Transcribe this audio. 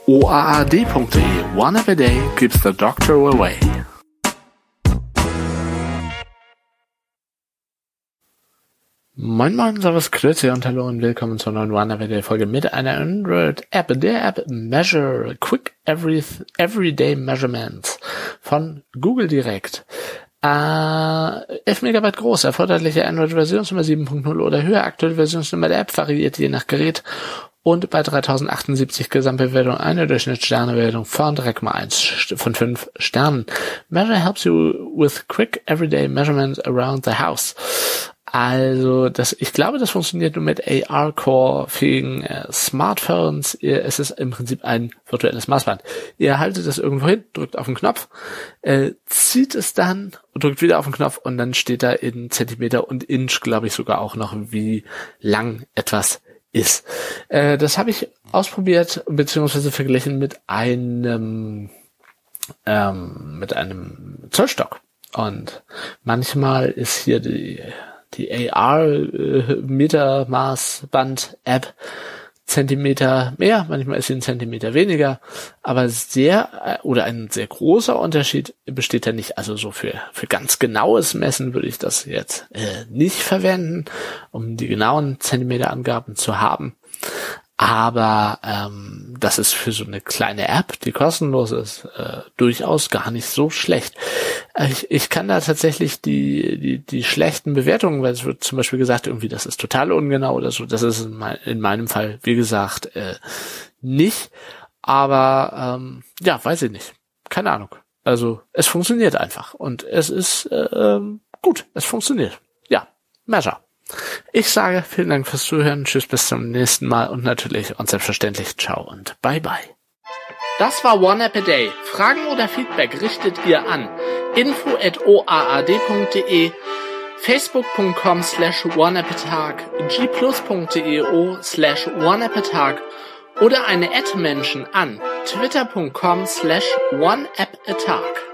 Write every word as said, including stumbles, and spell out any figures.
o a a d punkt d e. One app a day keeps the doctor away. Moin Moin, Servus, Grüße und Hallo und willkommen zur neuen One App a Day Folge mit einer Android-App, der App Measure, Quick Every, Everyday Measurements von Google direkt. Äh, elf Megabyte groß, erforderliche Android-Versionsnummer sieben punkt null oder höher, aktuelle Versionsnummer der App variiert je nach Gerät und bei dreitausendachtzundsiebzig Gesamtbewertung eine Durchschnittssternebewertung von drei Komma eins von fünf Sternen. Measure helps you with quick everyday measurements around the house. Also, das, ich glaube, das funktioniert nur mit A R-Core-fähigen äh, Smartphones. Es ist im Prinzip ein virtuelles Maßband. Ihr haltet es irgendwo hin, drückt auf den Knopf, äh, zieht es dann, drückt wieder auf den Knopf und dann steht da in Zentimeter und Inch, glaube ich, sogar auch noch, wie lang etwas ist. Äh, das habe ich ausprobiert, beziehungsweise verglichen mit einem, ähm, mit einem Zollstock. Und manchmal ist hier die die A R-Metermaßband-App Zentimeter mehr, manchmal ist sie ein Zentimeter weniger, aber sehr, oder ein sehr großer Unterschied besteht da nicht. Also so für für ganz genaues Messen würde ich das jetzt äh, nicht verwenden, um die genauen Zentimeterangaben zu haben. Aber ähm, das ist für so eine kleine App, die kostenlos ist, äh, durchaus gar nicht so schlecht. Ich, ich kann da tatsächlich die, die die schlechten Bewertungen, weil es wird zum Beispiel gesagt, irgendwie das ist total ungenau oder so. Das ist in, mein, in meinem Fall, wie gesagt, äh, nicht. Aber ähm, ja, weiß ich nicht. Keine Ahnung. Also es funktioniert einfach und es ist äh, gut. Es funktioniert. Ja, Measure. Ich sage vielen Dank fürs Zuhören, tschüss, bis zum nächsten Mal und natürlich und selbstverständlich ciao und bye bye. Das war One App a Day. Fragen oder Feedback richtet ihr an info at o a a d punkt d e, facebook punkt com slash oneappatag, g plus punkt d e o slash oneappatag oder eine Ad-Menschen an twitter punkt com slash oneappatag.